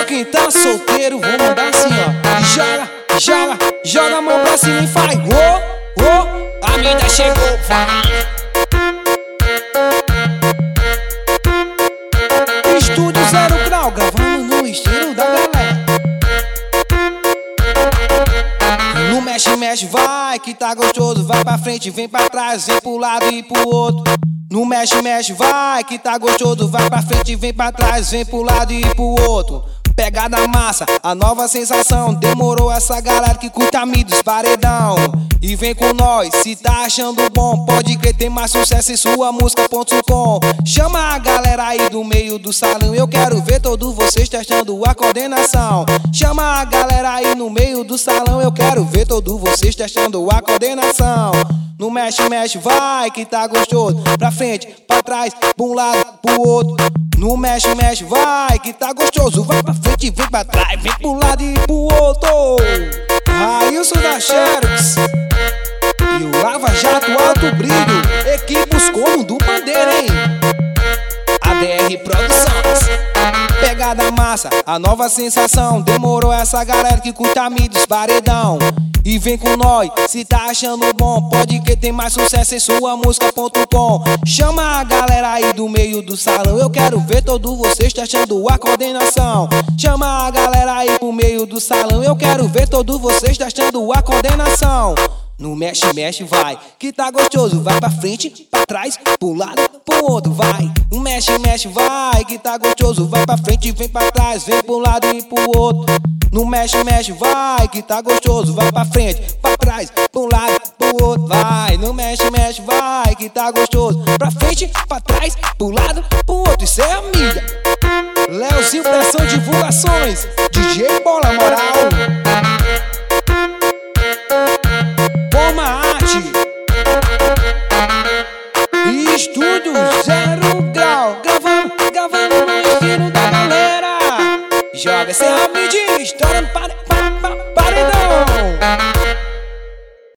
quem tá solteiro, vou mandar assim, ó. Joga, joga, joga a mão pra cima e faz ô, ô, a mina chegou, vai. Estúdio 0 Grau, gravando no estilo da galera. No mexe, mexe, vai, que tá gostoso. Vai pra frente, vem pra trás, vem pro lado e pro outro. No mexe, mexe, vai, que tá gostoso. Vai pra frente, vem pra trás, vem pro lado e pro outro. Pegada massa, a nova sensação. Demorou essa galera que curta dos paredão. E vem com nós, se tá achando bom, pode crer, tem mais sucesso em sua música.com. Chama a galera aí do meio do salão, eu quero ver todos vocês testando a coordenação. Chama a galera aí no meio do salão, eu quero ver todos vocês testando a coordenação. No mexe, mexe, vai, que tá gostoso. Pra frente, pra trás, pra um lado, pro outro. No mexe, mexe, vai, que tá gostoso. Vai pra frente, vem pra trás, vem pro lado e pro outro. Railson da Xerox e o Lava Jato Alto Brilho, equipes como do Bandeira, hein? ADR Produções. Pegada massa, a nova sensação. Demorou essa galera que curta dos paredão. E vem com nós, se tá achando bom, pode que tem mais sucesso em sua música.com. Chama a galera aí do meio do salão, eu quero ver todos vocês testando a coordenação. Chama a galera aí pro meio do salão, eu quero ver todos vocês testando a coordenação. No mexe, mexe, vai, que tá gostoso. Vai pra frente, pra trás, pro lado, pro outro, vai. No mexe, mexe, vai, que tá gostoso. Vai pra frente, vem pra trás, vem pro lado e pro outro. No mexe, mexe, vai, que tá gostoso. Vai pra frente, pra trás, pro lado, pro outro, vai. No mexe, mexe, vai, que tá gostoso. Pra frente, pra trás, pro lado, pro outro. Isso é a mídia. Leozinho Pressão Divulgações, DJ Bola Moral. Forma Arte. Estúdio 0 Grau, gravando no estilo da galera. Joga esse rapidinho, estourando para